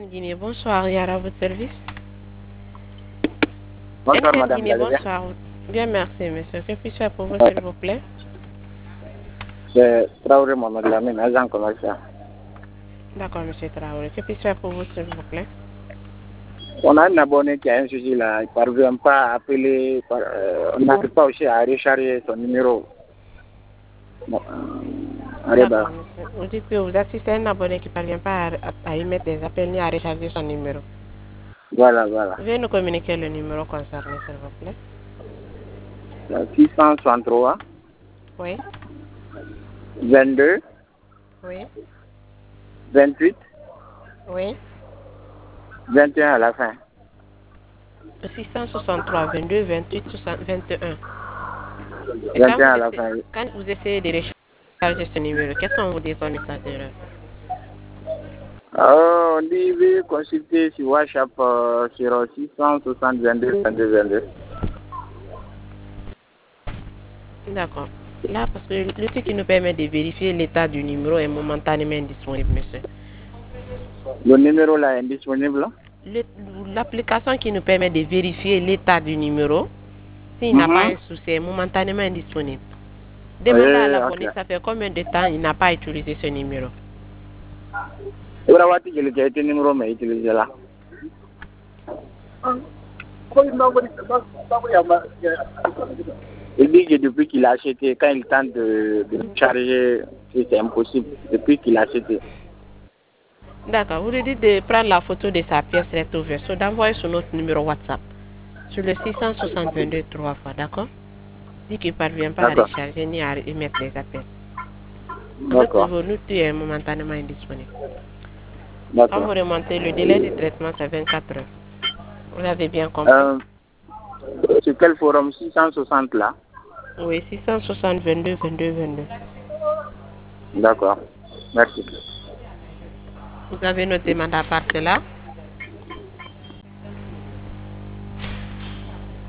Guinée, bonsoir, Yara, à votre service. Bonsoir, madame. Guinée, bonsoir. Bien, merci, monsieur. Que puis-je faire pour vous, s'il vous plaît? C'est Traoré Mohamed Lamine, agent commercial. D'accord, monsieur Traoré. Que puis-je faire pour vous, s'il vous plaît? On a un abonné qui a un souci là, il ne parvient pas à appeler, on n'arrive pas aussi à recharger son numéro. D'accord, monsieur. Vous dites que vous assistez à un abonné qui ne parvient pas à émettre des appels ni à recharger son numéro. Voilà. Veuillez nous communiquer le numéro concerné, s'il vous plaît. 663. Oui. 22. Oui. 28. Oui. 21 à la fin. 663, 22, 28, 21. 21 à la fin. Quand vous essayez de recharger ce numéro, qu'est-ce qu'on vous dit comme message d'erreur? On dit veuillez consulter sur WhatsApp sur 660 22 22 22. D'accord. Là, parce que l'outil qui nous permet de vérifier l'état du numéro est momentanément indisponible, monsieur. Le numéro là est indisponible? L'application qui nous permet de vérifier l'état du numéro, s'il n'a pas un souci, est momentanément indisponible. Demandez à l'abonné, ça fait combien de temps il n'a pas utilisé ce numéro? Il y a été numéro mais utilisé là. Il dit que depuis qu'il a acheté, quand il tente de charger, c'est impossible. Depuis qu'il a acheté. D'accord. Vous lui dites de prendre la photo de sa pièce recto verso, d'envoyer sur notre numéro WhatsApp, sur le 662 3 fois, d'accord? Dit qu'il ne parvient pas à recharger ni à émettre les appels. D'accord. Notre outil est momentanément indisponible. D'accord. Quand vous remontez, le délai de traitement, c'est 24 heures. Vous avez bien compris? Sur quel forum? 660 là? Oui, 660 22 22 22. D'accord. Merci. Vous avez notre demande à part cela?